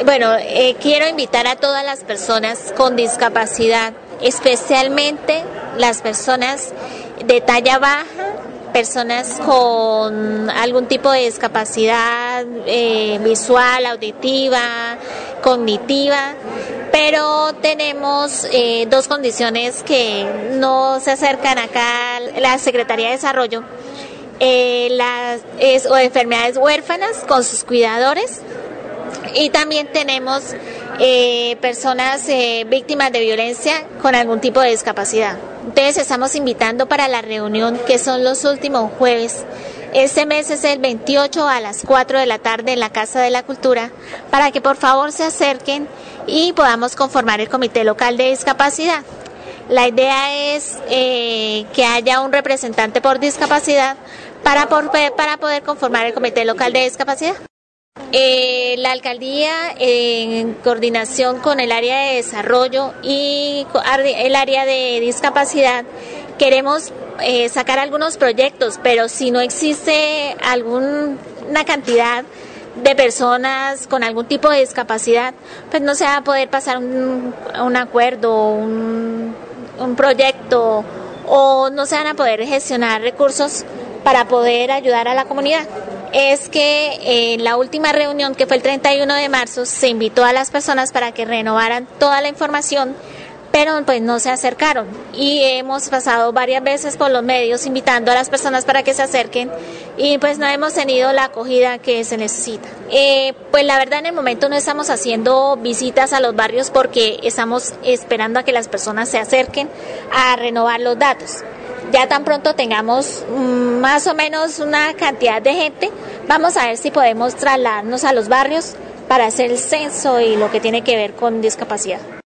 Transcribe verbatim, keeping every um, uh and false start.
Bueno, eh, quiero invitar a todas las personas con discapacidad, especialmente las personas de talla baja, personas con algún tipo de discapacidad eh, visual, auditiva, cognitiva, pero tenemos eh, dos condiciones que no se acercan acá a la Secretaría de Desarrollo, eh, las es, o enfermedades huérfanas con sus cuidadores, y también tenemos eh, personas eh, víctimas de violencia con algún tipo de discapacidad. Entonces estamos invitando para la reunión, que son los últimos jueves. Este mes es el veintiocho a las cuatro de la tarde en la Casa de la Cultura, para que por favor se acerquen y podamos conformar el Comité Local de Discapacidad. La idea es eh, que haya un representante por discapacidad para, por, para poder conformar el Comité Local de Discapacidad. Eh, la alcaldía, eh, en coordinación con el área de desarrollo y el área de discapacidad, queremos eh, sacar algunos proyectos, pero si no existe alguna cantidad de personas con algún tipo de discapacidad, pues no se va a poder pasar un, un acuerdo, un, un proyecto, o no se van a poder gestionar recursos para poder ayudar a la comunidad. Es que en la última reunión, que fue el treinta y uno de marzo, se invitó a las personas para que renovaran toda la información, pero pues no se acercaron, y hemos pasado varias veces por los medios invitando a las personas para que se acerquen, y pues no hemos tenido la acogida que se necesita. Eh, pues la verdad, en el momento no estamos haciendo visitas a los barrios porque estamos esperando a que las personas se acerquen a renovar los datos. Ya tan pronto tengamos mmm, más o menos una cantidad de gente, vamos a ver si podemos trasladarnos a los barrios para hacer el censo y lo que tiene que ver con discapacidad.